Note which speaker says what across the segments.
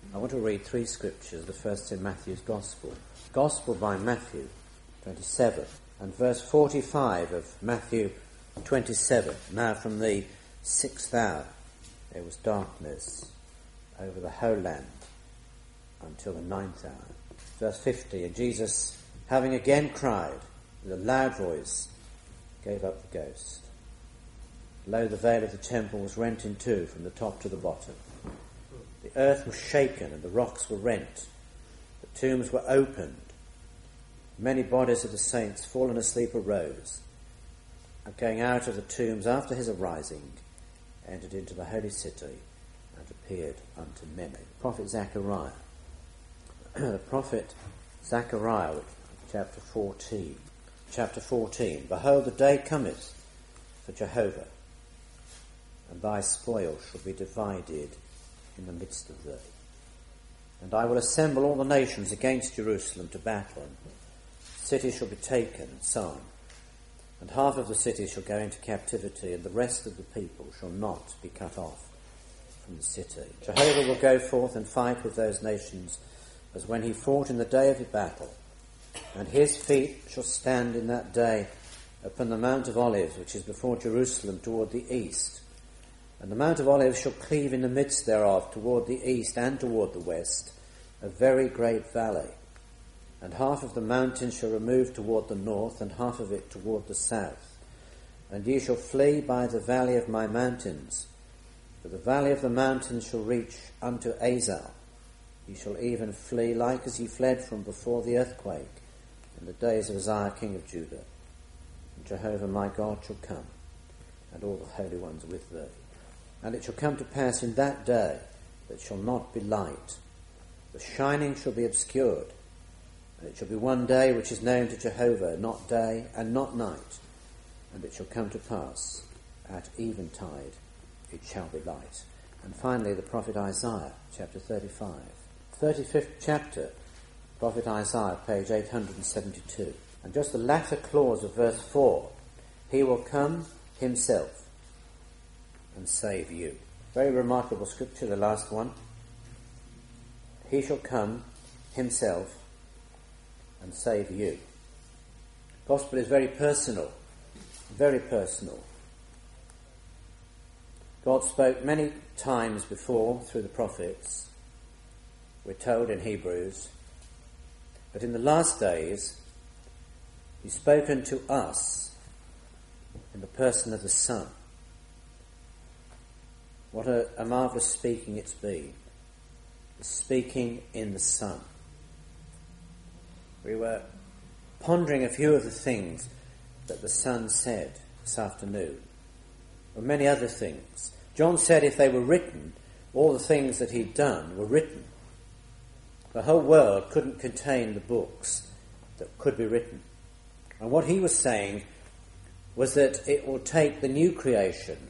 Speaker 1: I want to read three scriptures. The first in Matthew's Gospel. Gospel by Matthew 27 and verse 45 of Matthew 27. Now from the 6th hour there was darkness over the whole land until the 9th hour. Verse 50, and Jesus, having again cried with a loud voice, gave up the ghost. Lo, the veil of the temple was rent in two from the top to the bottom. The earth was shaken and the rocks were rent. The tombs were opened. Many bodies of the saints fallen asleep arose, and going out of the tombs after his arising, entered into the holy city and appeared unto many. Prophet Zechariah. The prophet Zechariah, chapter 14. Chapter 14. Behold, the day cometh for Jehovah, and thy spoil shall be divided in the midst of thee. And I will assemble all the nations against Jerusalem to battle, and the city shall be taken, and so on. And half of the city shall go into captivity, and the rest of the people shall not be cut off from the city. Jehovah will go forth and fight with those nations as when he fought in the day of his battle. And his feet shall stand in that day upon the Mount of Olives, which is before Jerusalem toward the east. And the Mount of Olives shall cleave in the midst thereof toward the east and toward the west, a very great valley. And half of the mountain shall remove toward the north, and half of it toward the south. And ye shall flee by the valley of my mountains, for the valley of the mountains shall reach unto Azal. Ye shall even flee like as ye fled from before the earthquake in the days of Uzziah king of Judah. And Jehovah my God shall come, and all the holy ones with thee. And it shall come to pass in that day that shall not be light. The shining shall be obscured, and it shall be one day which is known to Jehovah, not day and not night. And it shall come to pass at eventide it shall be light. And finally the prophet Isaiah, chapter 35. 35th chapter, prophet Isaiah, page 872. And just the latter clause of verse 4, he will come himself and save you. Very remarkable scripture, the last one. He shall come himself and save you. Gospel is very personal, very personal. God spoke many times before through the prophets, we're told in Hebrews, but in the last days he's spoken to us in the person of the Son. What a marvellous speaking it's been. Speaking in the Son. We were pondering a few of the things that the Son said this afternoon, and many other things. John said if they were written, all the things that he'd done were written. The whole world couldn't contain the books that could be written. And what he was saying was that it will take the new creation,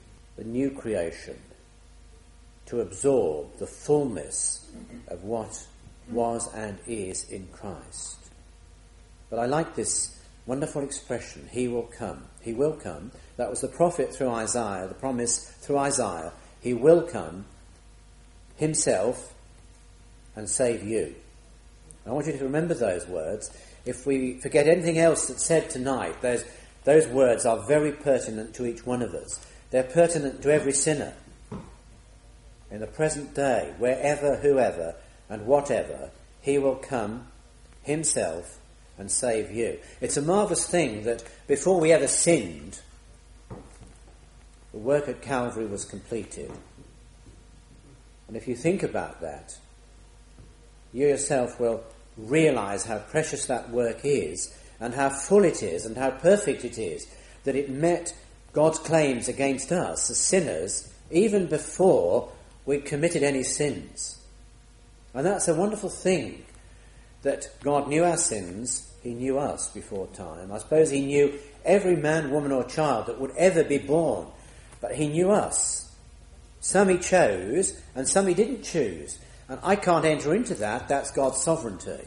Speaker 1: to absorb the fullness of what was and is in Christ. But I like this wonderful expression, he will come. He will come. That was the prophet through Isaiah, the promise through Isaiah. He will come himself and save you. I want you to remember those words. If we forget anything else that's said tonight, those words are very pertinent to each one of us. They're pertinent to every sinner. In the present day, wherever, whoever, and whatever, he will come himself and save you. It's a marvellous thing that before we ever sinned, the work at Calvary was completed. And if you think about that, you yourself will realise how precious that work is, and how full it is, and how perfect it is, that it met God's claims against us as sinners even before we'd committed any sins. And that's a wonderful thing, that God knew our sins, he knew us before time. I suppose he knew every man, woman or child that would ever be born, but he knew us. Some he chose, and some he didn't choose. And I can't enter into that. That's God's sovereignty.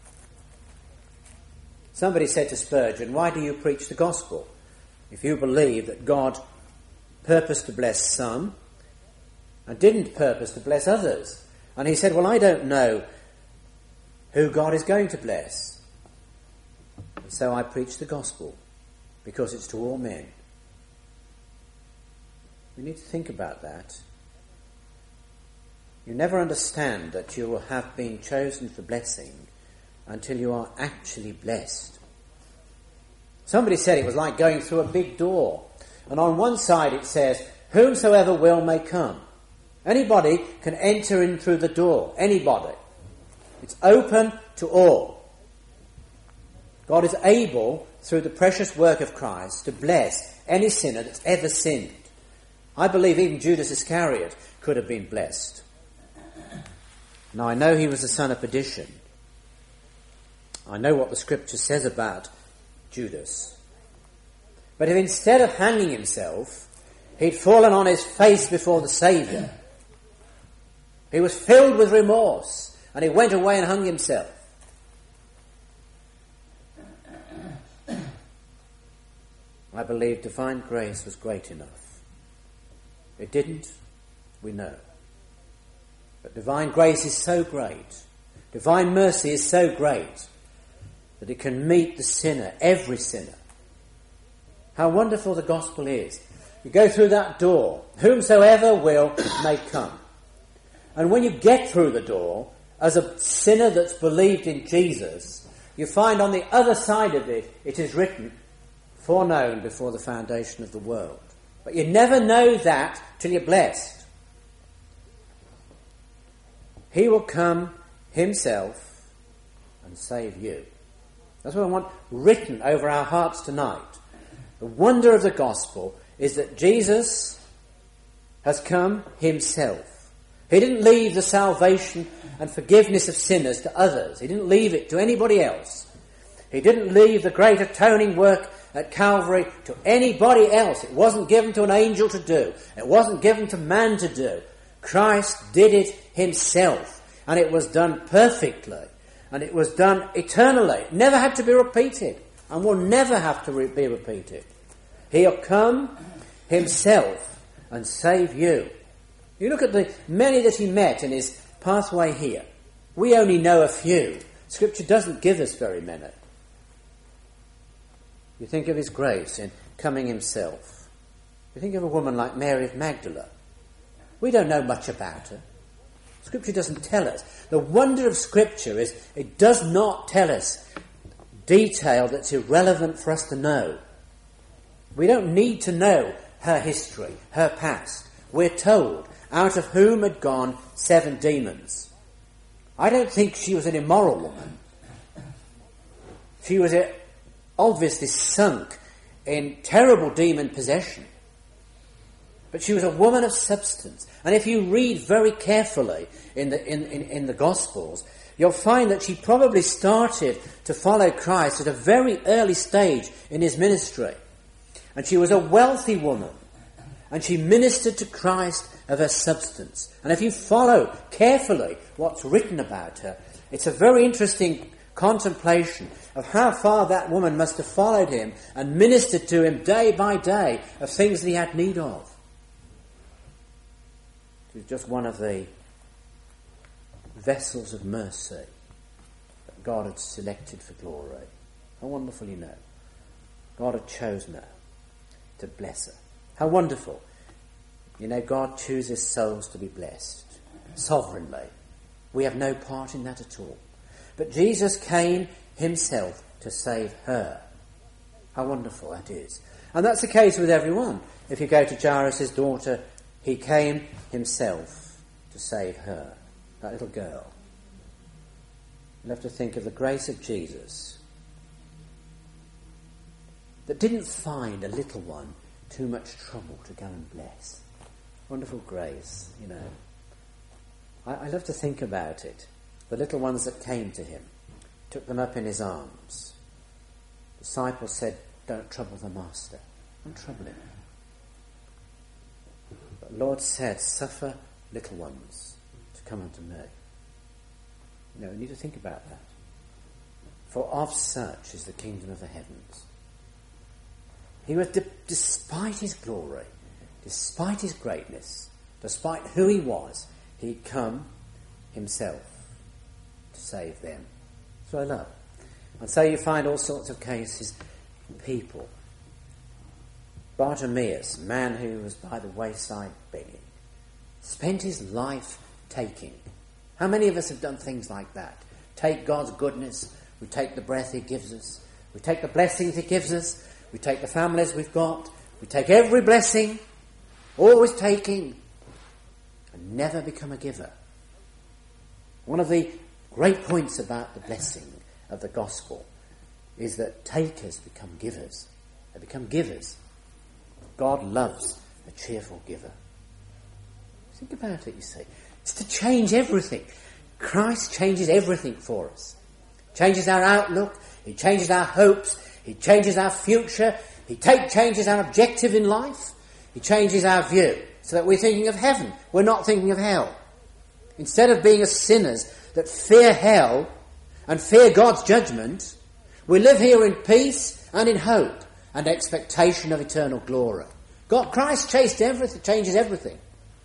Speaker 1: Somebody said to Spurgeon, why do you preach the gospel? If you believe that God purposed to bless some and didn't purpose to bless others, And he said, well, I don't know who God is going to bless. And so I preach the gospel, because it's to all men. We need to think about that. You never understand that you will have been chosen for blessing until you are actually blessed. Somebody said it was like going through a big door. And on one side it says, whomsoever will may come. Anybody can enter in through the door. Anybody. It's open to all. God is able, through the precious work of Christ, to bless any sinner that's ever sinned. I believe even Judas Iscariot could have been blessed. Now, I know he was the son of perdition. I know what the scripture says about Judas. But if instead of hanging himself, he'd fallen on his face before the Saviour, he was filled with remorse, and he went away and hung himself. I believe divine grace was great enough. It didn't, we know. But divine grace is so great, divine mercy is so great, that it can meet the sinner, every sinner. How wonderful the gospel is. You go through that door, whomsoever will may come. And when you get through the door, as a sinner that's believed in Jesus, you find on the other side of it, it is written, foreknown before the foundation of the world. But you never know that till you're blessed. He will come himself and save you. That's what I want written over our hearts tonight. The wonder of the gospel is that Jesus has come himself. He didn't leave the salvation and forgiveness of sinners to others. He didn't leave it to anybody else. He didn't leave the great atoning work at Calvary to anybody else. It wasn't given to an angel to do. It wasn't given to man to do. Christ did it himself. And it was done perfectly. And it was done eternally. It never had to be repeated. And will never have to be repeated. He'll come himself and save you. You look at the many that he met in his pathway here. We only know a few. Scripture doesn't give us very many. You think of his grace in coming himself. You think of a woman like Mary of Magdala. We don't know much about her. Scripture doesn't tell us. The wonder of Scripture is it does not tell us detail that's irrelevant for us to know. We don't need to know her history, her past. We're told, out of whom had gone 7 demons. I don't think she was an immoral woman. She was obviously sunk in terrible demon possession. But she was a woman of substance. And if you read very carefully in the Gospels, you'll find that she probably started to follow Christ at a very early stage in his ministry. And she was a wealthy woman. And she ministered to Christ of her substance. And if you follow carefully what's written about her, it's a very interesting contemplation of how far that woman must have followed him and ministered to him day by day of things that he had need of. She was just one of the vessels of mercy that God had selected for glory. How wonderful, you know. God had chosen her to bless her. How wonderful. You know, God chooses souls to be blessed sovereignly. We have no part in that at all. But Jesus came himself to save her. How wonderful that is. And that's the case with everyone. If you go to Jairus' daughter, he came himself to save her, that little girl. You have to think of the grace of Jesus that didn't find a little one too much trouble to go and bless. Wonderful grace, you know. I love to think about it. The little ones that came to him, took them up in his arms. The disciples said, don't trouble the master. Don't trouble him. But the Lord said, suffer little ones to come unto me. You know, we need to think about that. For of such is the kingdom of the heavens. He was, despite his glory, despite his greatness, despite who he was, he'd come himself to save them. That's what I love. And so you find all sorts of cases, people. Bartimaeus, a man who was by the wayside begging, spent his life taking. How many of us have done things like that? Take God's goodness, we take the breath he gives us, we take the blessings he gives us, we take the families we've got, we take every blessing, always taking, and never become a giver. One of the great points about the blessing of the gospel is that takers become givers. They become givers. God loves a cheerful giver. Think about it, you see. It's to change everything. Christ changes everything for us. Changes our outlook. He changes our hopes. He changes our future. He changes our objective in life. He changes our view so that we're thinking of heaven. We're not thinking of hell. Instead of being as sinners that fear hell and fear God's judgment, we live here in peace and in hope and expectation of eternal glory. Christ changes everything.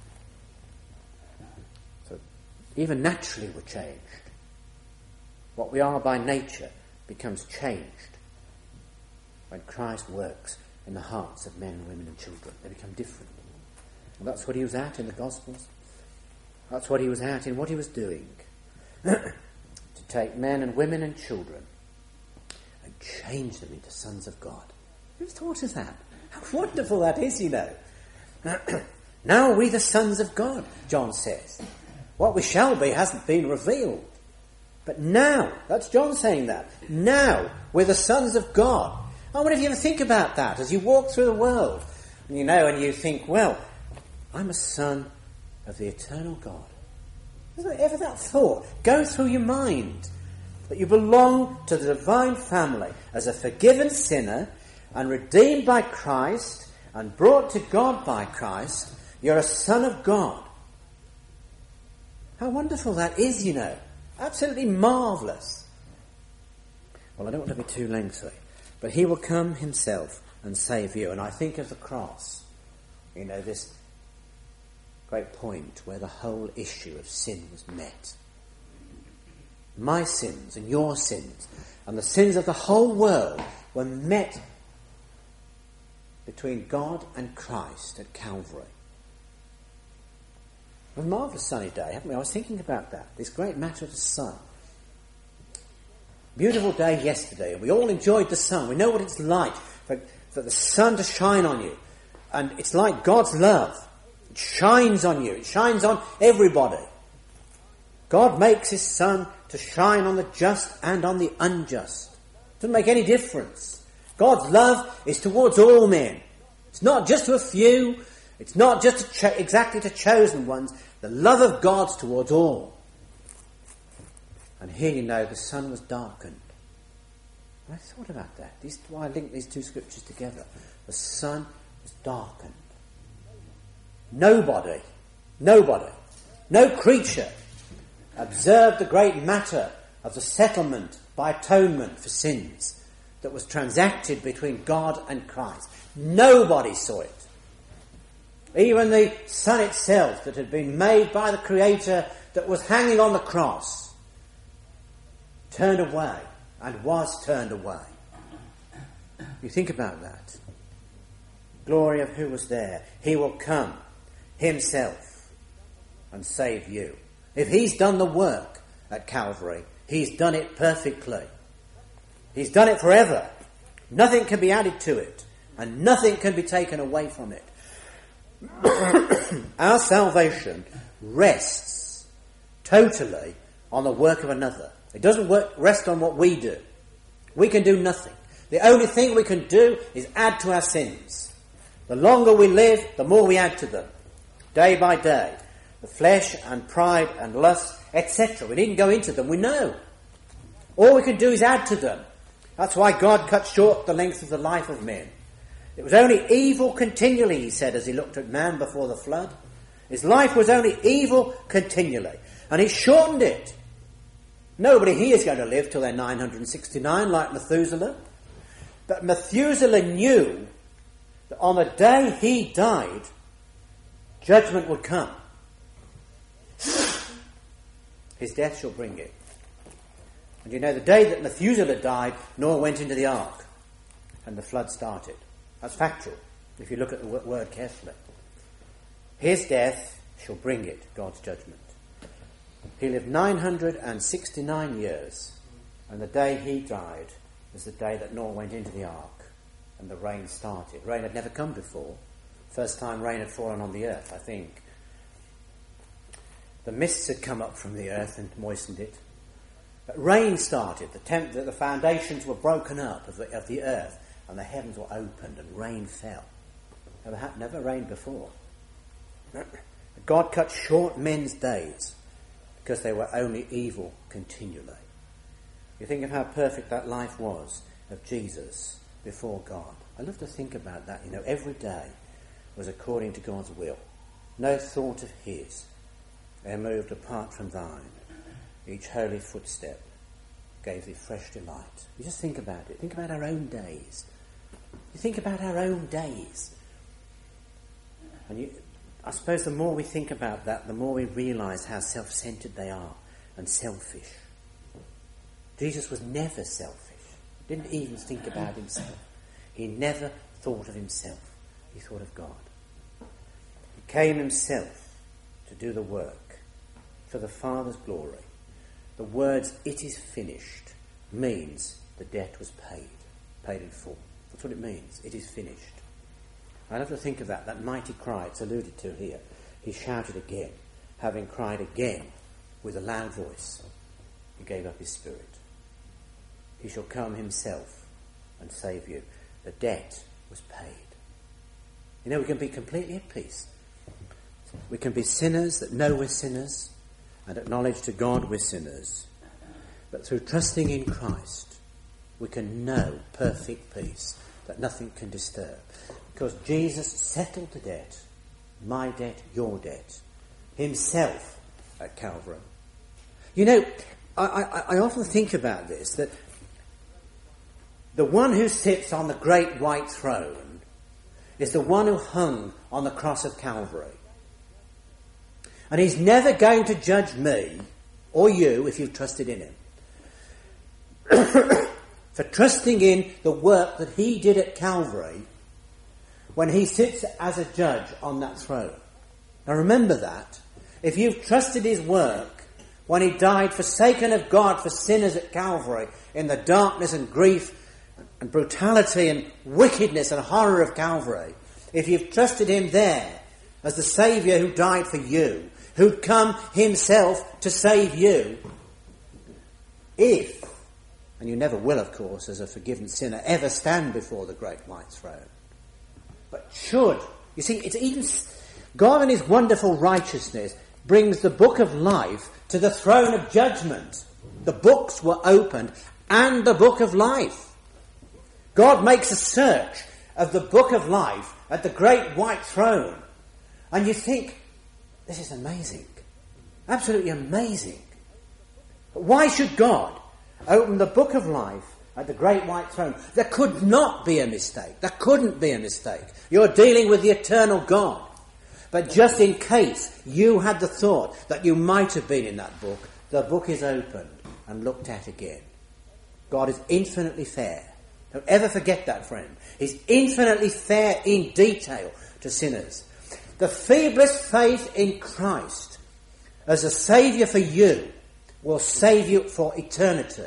Speaker 1: So even naturally we're changed. What we are by nature becomes changed when Christ works in the hearts of men, women and children. They become different. And that's what he was at in the Gospels. That's what he was at in what he was doing. To take men and women and children and change them into sons of God. Who's thought of that? How wonderful that is, you know. Now are we the sons of God, John says. What we shall be hasn't been revealed. But now, that's John saying that, now we're the sons of God. I wonder if you ever think about that as you walk through the world. And you think, well, I'm a son of the eternal God. Has there ever that thought go through your mind? That you belong to the divine family as a forgiven sinner and redeemed by Christ and brought to God by Christ. You're a son of God. How wonderful that is, you know. Absolutely marvellous. Well, I don't want to be too lengthy, but he will come himself and save you. And I think of the cross, this great point where the whole issue of sin was met. My sins and your sins and the sins of the whole world were met between God and Christ at Calvary. It was a marvellous sunny day, haven't we? I was thinking about that, this great matter of the sun. Beautiful day yesterday, and we all enjoyed the sun. We know what it's like for the sun to shine on you. And it's like God's love. It shines on you. It shines on everybody. God makes his sun to shine on the just and on the unjust. It doesn't make any difference. God's love is towards all men. It's not just to a few. It's not just exactly to chosen ones. The love of God's towards all. And here the sun was darkened. I thought about that. Why I link these two scriptures together. The sun was darkened. Nobody, no creature observed the great matter of the settlement by atonement for sins that was transacted between God and Christ. Nobody saw it. Even the sun itself that had been made by the Creator that was hanging on the cross turned away and was turned away. You think about that. Glory of who was there. He will come himself and save you. If he's done the work at Calvary, he's done it perfectly. He's done it forever. Nothing can be added to it, and nothing can be taken away from it. Our salvation rests totally on the work of another. It doesn't rest on what we do. We can do nothing. The only thing we can do is add to our sins. The longer we live, the more we add to them. Day by day. The flesh and pride and lust, etc. We needn't go into them, we know. All we can do is add to them. That's why God cut short the length of the life of men. It was only evil continually, he said, as he looked at man before the flood. His life was only evil continually. And he shortened it. Nobody here is going to live till they're 969 like Methuselah. But Methuselah knew that on the day he died, judgment would come. his death shall bring it. And you know, the day that Methuselah died, Noah went into the ark, and the flood started. That's factual, if you look at the word carefully. His death shall bring it, God's judgment. He lived 969 years, and the day he died was the day that Noah went into the ark, and the rain started. Rain had never come before. First time rain had fallen on the earth, I think. The mists had come up from the earth and moistened it. But rain started. The foundations were broken up of the earth, and the heavens were opened, and rain fell. Never rained before. God cut short men's days because they were only evil continually. You think of how perfect that life was of Jesus before God. I love to think about that. You know, every day was according to God's will. No thought of his e'er moved apart from thine. Each holy footstep gave thee fresh delight. You just think about it. Think about our own days. You think about our own days. And I suppose the more we think about that, the more we realise how self-centred they are and selfish. Jesus was never selfish. He didn't even think about himself. He never thought of himself. He thought of God. He came himself to do the work for the Father's glory. The words, "it is finished," means the debt was paid in full. That's what it means. It is finished. I love to think of that mighty cry it's alluded to here. He shouted again, having cried again with a loud voice. He gave up his spirit. He shall come himself and save you. The debt was paid. You know, we can be completely at peace. We can be sinners that know we're sinners and acknowledge to God we're sinners. But through trusting in Christ, we can know perfect peace that nothing can disturb. Because Jesus settled the debt, my debt, your debt, himself at Calvary. You know, I often think about this, that the one who sits on the great white throne is the one who hung on the cross of Calvary. And he's never going to judge me or you if you've trusted in him. For trusting in the work that he did at Calvary when he sits as a judge on that throne. Now remember that. If you've trusted his work when he died forsaken of God for sinners at Calvary in the darkness and grief and brutality and wickedness and horror of Calvary, if you've trusted him there as the Saviour who died for you, who'd come himself to save you, if, and you never will, of course, as a forgiven sinner, ever stand before the great white throne, but should, you see, it's even God in his wonderful righteousness brings the book of life to the throne of judgment. The books were opened and the book of life. God makes a search of the book of life at the great white throne. And you think, this is amazing. Absolutely amazing. But why should God open the book of life at the great white throne? There could not be a mistake. There couldn't be a mistake. You're dealing with the eternal God. But just in case you had the thought that you might have been in that book, the book is opened and looked at again. God is infinitely fair. Don't ever forget that, friend. He's infinitely fair in detail to sinners. The feeblest faith in Christ as a saviour for you will save you for eternity.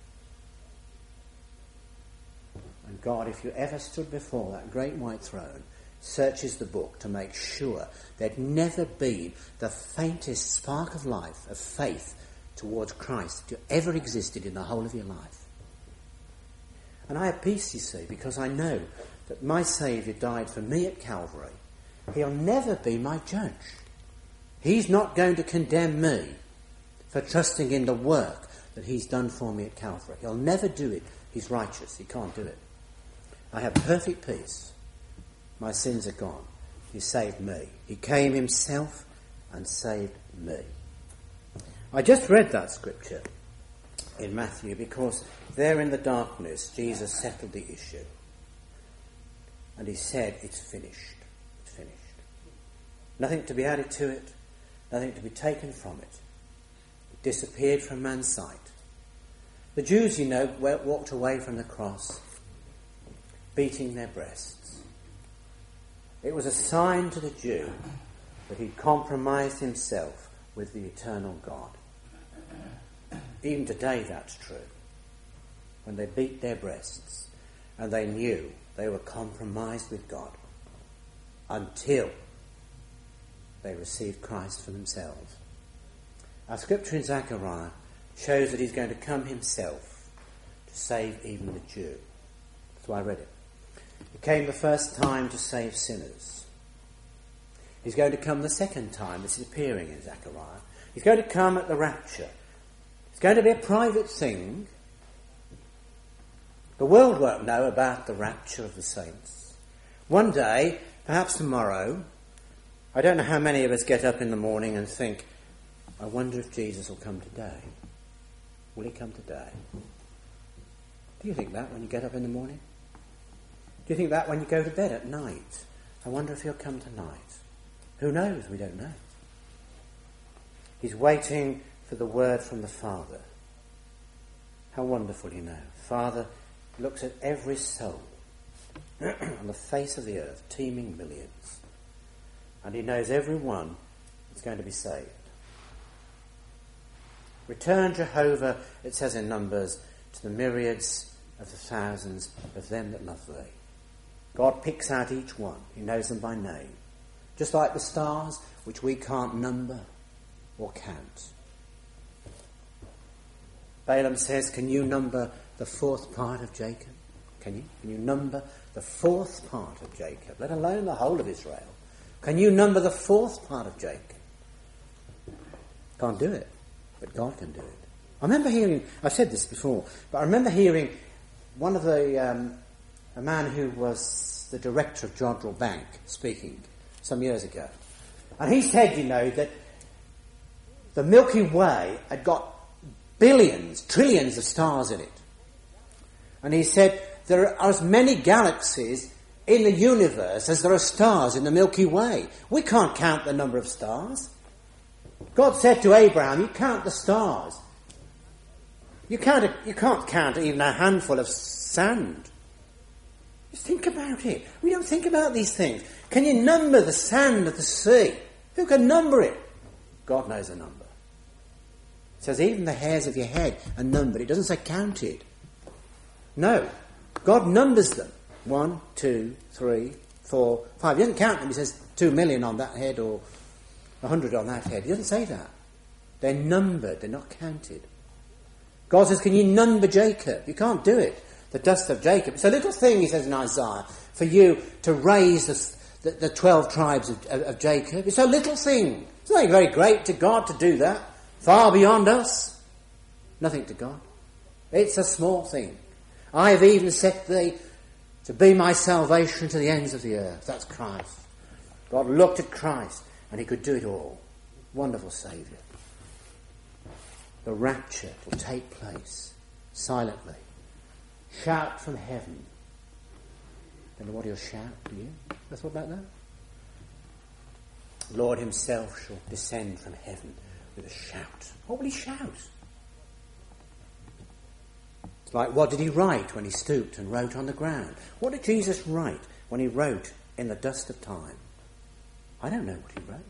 Speaker 1: And God, if you ever stood before that great white throne, searches the book to make sure there'd never been the faintest spark of life, of faith towards Christ that ever existed in the whole of your life. And I have peace, you see, because I know that my Saviour died for me at Calvary. He'll never be my judge. He's not going to condemn me for trusting in the work that he's done for me at Calvary. He'll never do it. He's righteous. He can't do it. I have perfect peace. My sins are gone. He saved me. He came himself and saved me. I just read that scripture in Matthew because there in the darkness Jesus settled the issue. And he said, it's finished. It's finished. Nothing to be added to it. Nothing to be taken from it. He disappeared from man's sight. The Jews, walked away from the cross, beating their breasts. It was a sign to the Jew that he'd compromised himself with the eternal God. Even today that's true. When they beat their breasts and they knew they were compromised with God until they received Christ for themselves. Our scripture in Zechariah shows that he's going to come himself to save even the Jew. That's why I read it. He came the first time to save sinners. He's going to come the second time. This is appearing in Zechariah. He's going to come at the rapture. It's going to be a private thing. The world won't know about the rapture of the saints. One day, perhaps tomorrow, I don't know how many of us get up in the morning and think, I wonder if Jesus will come today. Will he come today? Do you think that when you get up in the morning? Do you think that when you go to bed at night? I wonder if he'll come tonight. Who knows? We don't know. He's waiting for the word from the Father. How wonderful, Father looks at every soul on the face of the earth, teeming millions. And he knows every one is going to be saved. Return, Jehovah, it says in Numbers, to the myriads of the thousands of them that love thee. God picks out each one. He knows them by name. Just like the stars, which we can't number or count. Balaam says, can you number the fourth part of Jacob? Can you? Can you number the fourth part of Jacob, let alone the whole of Israel? Can you number the fourth part of Jacob? Can't do it, but God can do it. I remember hearing, I've said this before, but I remember hearing one of a man who was the director of Jodrell Bank speaking some years ago. And he said, that the Milky Way had got billions, trillions of stars in it. And he said, there are as many galaxies in the universe as there are stars in the Milky Way. We can't count the number of stars. God said to Abraham, you count the stars. You can't count even a handful of sand. Just think about it. We don't think about these things. Can you number the sand of the sea? Who can number it? God knows the number. It says even the hairs of your head are numbered. It doesn't say counted. No. God numbers them. 1, 2, 3, 4, 5. He doesn't count them. He says 2 million on that head or 100 on that head. He doesn't say that. They're numbered. They're not counted. God says, can you number Jacob? You can't do it. The dust of Jacob. It's a little thing, he says in Isaiah, for you to raise the 12 tribes of Jacob. It's a little thing. It's not very great to God to do that. Far beyond us. Nothing to God. It's a small thing. I have even set thee to be my salvation to the ends of the earth. That's Christ. God looked at Christ and he could do it all. Wonderful Saviour. The rapture will take place silently. Shout from heaven. Don't know what he'll shout, do you? Ever thought about that? The Lord himself shall descend from heaven with a shout. What will he shout? It's like, what did he write when he stooped and wrote on the ground? What did Jesus write when he wrote in the dust of time? I don't know what he wrote.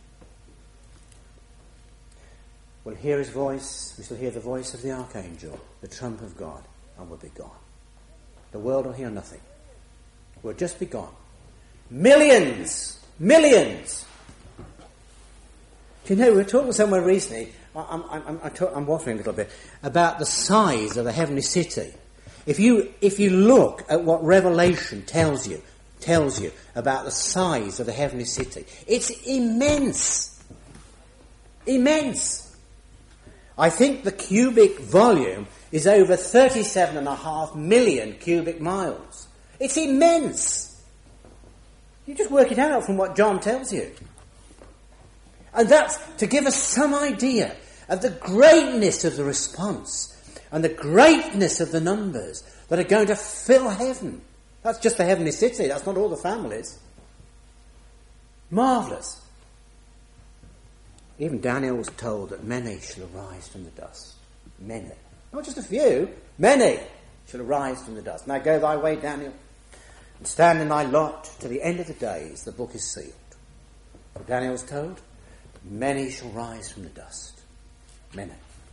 Speaker 1: We'll hear his voice, we shall hear the voice of the archangel, the trump of God, and we'll be gone. The world will hear nothing. We'll just be gone. Millions! Millions! Do you know, we were talking somewhere recently, I'm waffling a little bit, about the size of the heavenly city. If you look at what Revelation tells you about the size of the heavenly city, it's immense. Immense. I think the cubic volume is over 37.5 million cubic miles. It's immense. You just work it out from what John tells you. And that's to give us some idea of the greatness of the response and the greatness of the numbers that are going to fill heaven. That's just the heavenly city. That's not all the families. Marvellous. Even Daniel was told that many shall arise from the dust. Many. Not just a few. Many shall arise from the dust. Now go thy way, Daniel, and stand in thy lot to the end of the days. The book is sealed. For Daniel was told, many shall rise from the dust. Many.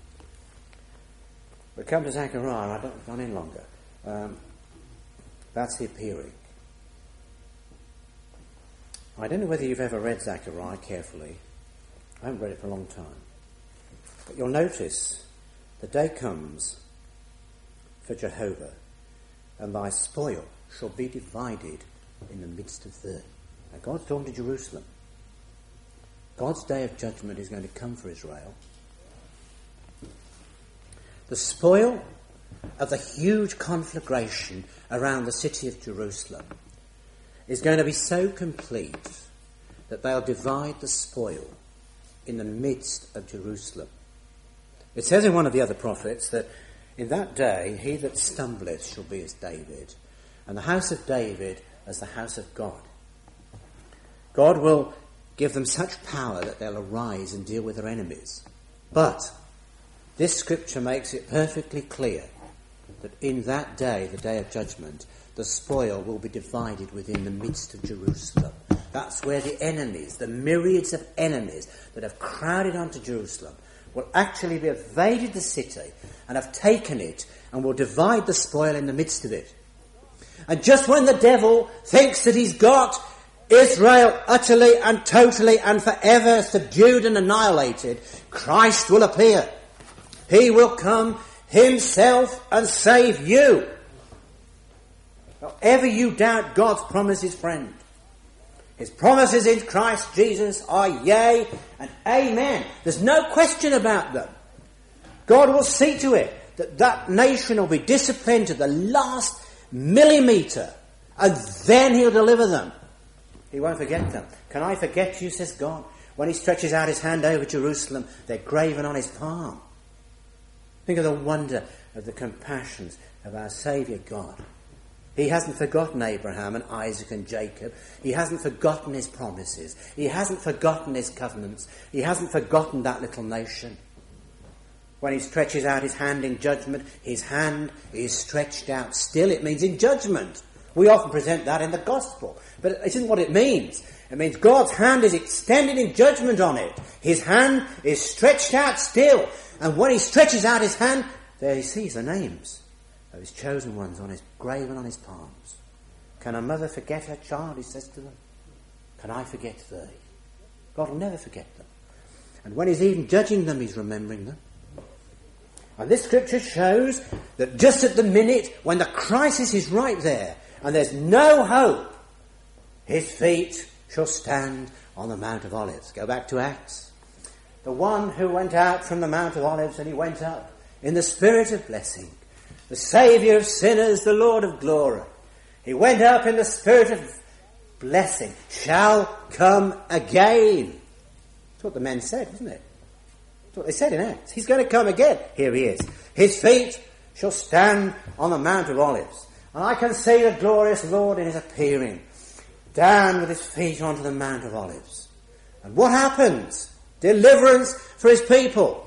Speaker 1: We come to Zechariah, I don't have gone in longer. That's the appearing. I don't know whether you've ever read Zechariah carefully. I haven't read it for a long time. But you'll notice the day comes for Jehovah, and thy spoil shall be divided in the midst of thee. Now God's talking to Jerusalem. God's day of judgment is going to come for Israel. The spoil of the huge conflagration around the city of Jerusalem is going to be so complete that they'll divide the spoil in the midst of Jerusalem. It says in one of the other prophets that in that day he that stumbleth shall be as David, and the house of David as the house of God. God will give them such power that they'll arise and deal with their enemies. But this scripture makes it perfectly clear that in that day, the day of judgment, the spoil will be divided within the midst of Jerusalem. That's where the enemies, the myriads of enemies that have crowded onto Jerusalem, will actually be invaded the city and have taken it and will divide the spoil in the midst of it. And just when the devil thinks that he's got Israel utterly and totally and forever subdued and annihilated, Christ will appear. He will come himself and save you. However you doubt God's promises, friend, his promises in Christ Jesus are yea and amen. There's no question about them. God will see to it that that nation will be disciplined to the last millimetre, and then he'll deliver them. He won't forget them. Can I forget you, says God? When he stretches out his hand over Jerusalem, they're graven on his palm. Think of the wonder of the compassions of our Saviour God. He hasn't forgotten Abraham and Isaac and Jacob. He hasn't forgotten his promises. He hasn't forgotten his covenants. He hasn't forgotten that little nation. When he stretches out his hand in judgment, his hand is stretched out still. It means in judgment. We often present that in the gospel. But it isn't what it means. It means God's hand is extended in judgment on it. His hand is stretched out still. And when he stretches out his hand, there he sees the names of his chosen ones on his graven on his palms. Can a mother forget her child, he says to them? Can I forget thee? God will never forget them. And when he's even judging them, he's remembering them. And this scripture shows that just at the minute when the crisis is right there and there's no hope, his feet shall stand on the Mount of Olives. Go back to Acts. The one who went out from the Mount of Olives, and he went up in the spirit of blessing. The Saviour of sinners, the Lord of glory. He went up in the spirit of blessing. Shall come again. That's what the men said, isn't it? That's what they said in Acts. He's going to come again. Here he is. His feet shall stand on the Mount of Olives. And I can see the glorious Lord in his appearing, down with his feet onto the Mount of Olives. And what happens? Deliverance for his people.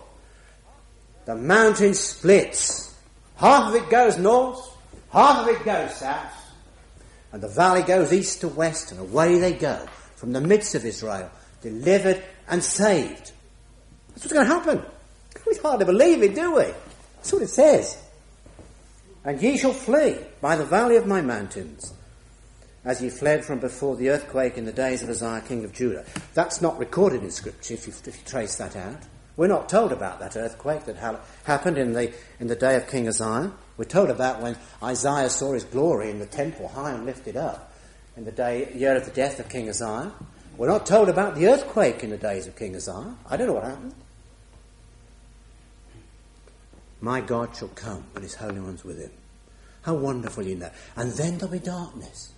Speaker 1: The mountain splits. Half of it goes north, half of it goes south, and the valley goes east to west, and away they go from the midst of Israel, delivered and saved. That's what's going to happen. We hardly believe it, do we? That's what it says. And ye shall flee by the valley of my mountains, as ye fled from before the earthquake in the days of Uzziah king of Judah. That's not recorded in Scripture, if you trace that out. We're not told about that earthquake that happened in the day of King Uzziah. We're told about when Isaiah saw his glory in the temple high and lifted up in the year of the death of King Uzziah. We're not told about the earthquake in the days of King Uzziah. I don't know what happened. My God shall come and his holy ones with him. How wonderful, you know. And then there'll be darkness.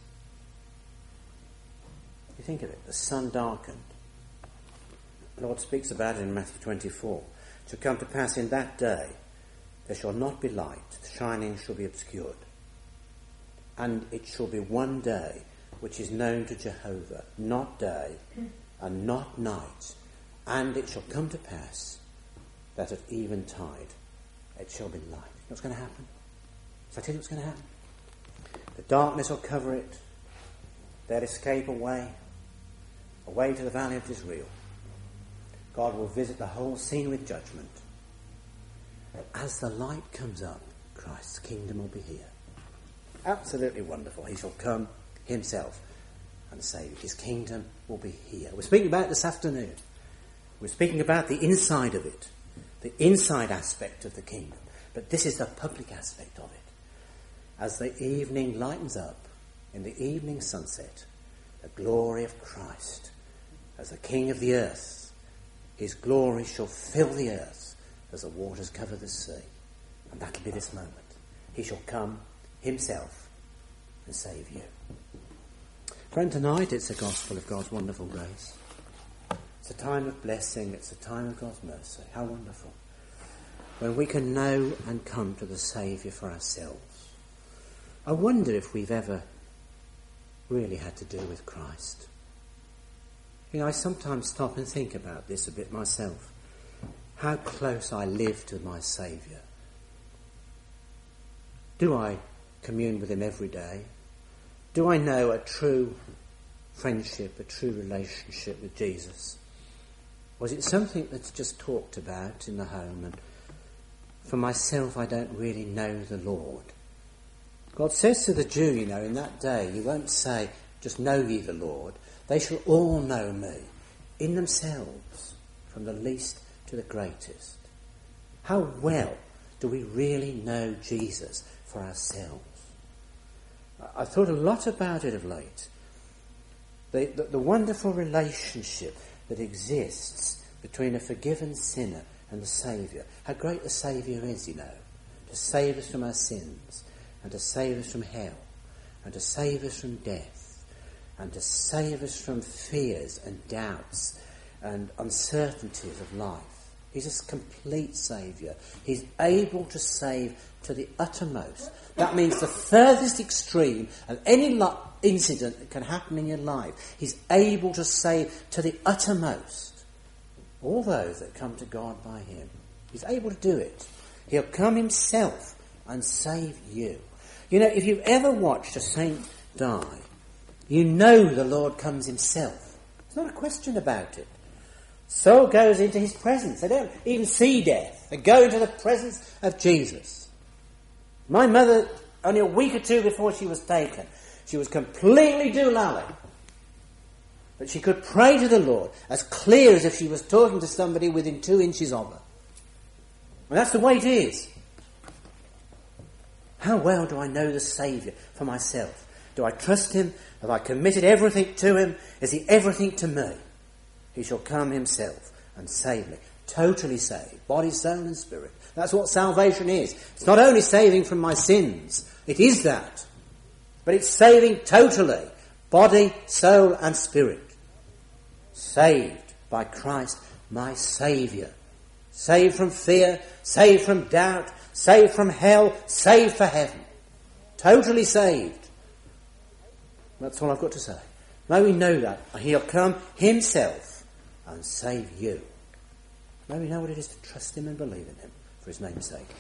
Speaker 1: You think of it, the sun darkened. The Lord speaks about it in Matthew 24. It shall come to pass in that day, there shall not be light, the shining shall be obscured. And it shall be one day which is known to Jehovah, not day and not night, And it shall come to pass that at eventide it shall be light. You know what's going to happen? So I tell you what's going to happen. The darkness will cover it. They'll escape away to the valley of Jezreel. God will visit the whole scene with judgment. And as the light comes up, Christ's kingdom will be here. Absolutely wonderful. He shall come himself and save. His kingdom will be here. We're speaking about it this afternoon. We're speaking about the inside of it, the inside aspect of the kingdom. But this is the public aspect of it. As the evening lightens up, in the evening sunset, the glory of Christ as the King of the earth, his glory shall fill the earth as the waters cover the sea. And that'll be this moment. He shall come himself and save you. Friend, tonight it's the gospel of God's wonderful grace. It's a time of blessing. It's a time of God's mercy. How wonderful. When we can know and come to the Saviour for ourselves. I wonder if we've ever really had to do with Christ. You know, I sometimes stop and think about this a bit myself. How close I live to my Saviour. Do I commune with him every day? Do I know a true friendship, a true relationship with Jesus? Was it something that's just talked about in the home, and for myself I don't really know the Lord? God says to the Jew, you know, in that day, you won't say, just know ye the Lord. They shall all know me, in themselves, from the least to the greatest. How well do we really know Jesus for ourselves? I thought a lot about it of late. The wonderful relationship that exists between a forgiven sinner and the Saviour. How great the Saviour is, you know, to save us from our sins, and to save us from hell, and to save us from death, and to save us from fears and doubts and uncertainties of life. He's a complete Saviour. He's able to save to the uttermost. That means the furthest extreme of any incident that can happen in your life. He's able to save to the uttermost all those that come to God by him. He's able to do it. He'll come himself and save you. You know, if you've ever watched a saint die, you know the Lord comes himself. There's not a question about it. Soul goes into his presence. They don't even see death. They go into the presence of Jesus. My mother, only a week or two before she was taken, she was completely doolally. But she could pray to the Lord as clear as if she was talking to somebody within 2 inches of her. And that's the way it is. How well do I know the Saviour for myself? Do I trust him? Have I committed everything to him? Is he everything to me? He shall come himself and save me. Totally saved. Body, soul and spirit. That's what salvation is. It's not only saving from my sins. It is that. But it's saving totally. Body, soul and spirit. Saved by Christ, my Saviour. Saved from fear. Saved from doubt. Saved from hell. Saved for heaven. Totally saved. That's all I've got to say. May we know that. He'll come himself and save you. May we know what it is to trust him and believe in him for his name's sake.